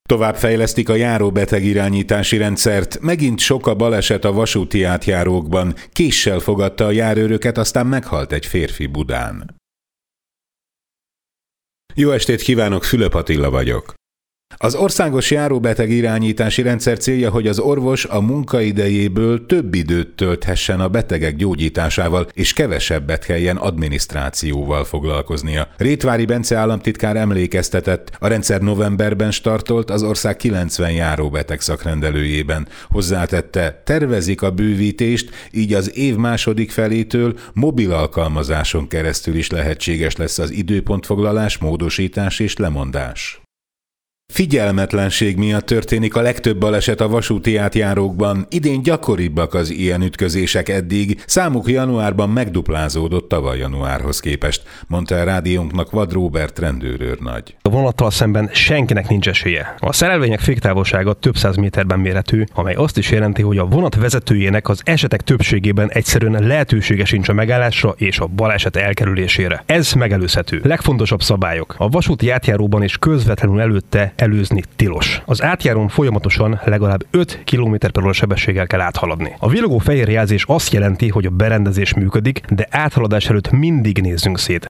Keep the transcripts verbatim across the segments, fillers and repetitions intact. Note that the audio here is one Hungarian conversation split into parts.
Továbbfejlesztik a járóbeteg irányítási rendszert, megint sok a baleset a vasúti átjárókban, késsel fogadta a járőröket, aztán meghalt egy férfi Budán. Jó estét kívánok, Fülöp Attila vagyok. Az országos járóbeteg irányítási rendszer célja, hogy az orvos a munkaidejéből több időt tölthessen a betegek gyógyításával, és kevesebbet kelljen adminisztrációval foglalkoznia. Rétvári Bence államtitkár emlékeztetett, a rendszer novemberben startolt az ország kilencven járóbeteg szakrendelőjében. Hozzátette, tervezik a bővítést, így az év második felétől mobil alkalmazáson keresztül is lehetséges lesz az időpontfoglalás, módosítás és lemondás. Figyelmetlenség miatt történik a legtöbb baleset a vasúti átjárókban, idén gyakoribbak az ilyen ütközések eddig, számuk januárban megduplázódott tavaly januárhoz képest, mondta a rádiónknak Vad Róbert rendőrőrnagy. A vonattal szemben senkinek nincs esélye. A szerelvények féktávolsága több száz méterben mérhető, amely azt is jelenti, hogy a vonat vezetőjének az esetek többségében egyszerűen lehetősége sincs a megállásra és a baleset elkerülésére. Ez megelőzhető. Legfontosabb szabályok. A vasúti átjáróban és közvetlenül előtte előzni tilos. Az átjárón folyamatosan legalább öt kilométer per óra sebességgel kell áthaladni. A villogó fehér jelzés azt jelenti, hogy a berendezés működik, de áthaladás előtt mindig nézzünk szét.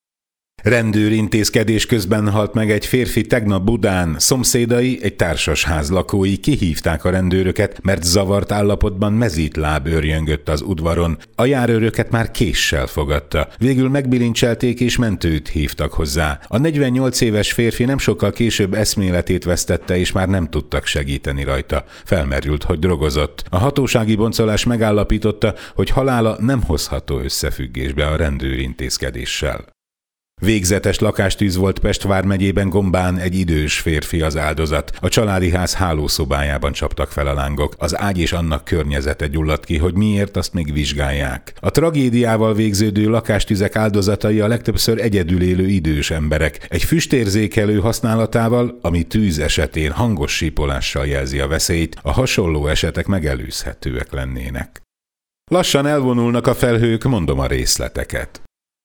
Rendőrintézkedés közben halt meg egy férfi tegnap Budán. Szomszédai, egy társasház lakói kihívták a rendőröket, mert zavart állapotban mezítláb őrjöngött az udvaron. A járőröket már késsel fogadta. Végül megbilincselték és mentőt hívtak hozzá. A negyvennyolc éves férfi nem sokkal később eszméletét vesztette, és már nem tudtak segíteni rajta. Felmerült, hogy drogozott. A hatósági boncolás megállapította, hogy halála nem hozható összefüggésbe a rendőrintézkedéssel. Végzetes lakástűz volt Pest vármegyében Gombán, egy idős férfi az áldozat. A családi ház hálószobájában csaptak fel a lángok. Az ágy és annak környezete gyulladt ki, hogy miért, azt még vizsgálják. A tragédiával végződő lakástüzek áldozatai a legtöbbször egyedül élő idős emberek. Egy füstérzékelő használatával, ami tűz esetén hangos sípolással jelzi a veszélyt, a hasonló esetek megelőzhetőek lennének. Lassan elvonulnak a felhők, mondom a részleteket.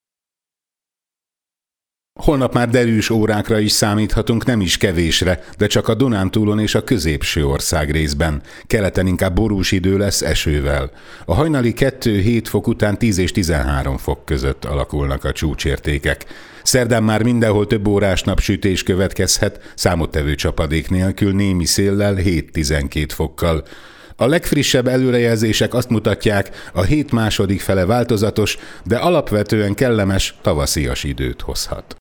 Holnap már derűs órákra is számíthatunk, nem is kevésre, de csak a Dunántúlon és a középső ország részben. Keleten inkább borús idő lesz esővel. A hajnali kettő-hét fok után tíz és tizenhárom fok között alakulnak a csúcsértékek. Szerdán már mindenhol több órás napsütés következhet, számottevő csapadék nélkül, némi széllel, hét-tizenkét fokkal. A legfrissebb előrejelzések azt mutatják, a hét második fele változatos, de alapvetően kellemes, tavaszias időt hozhat.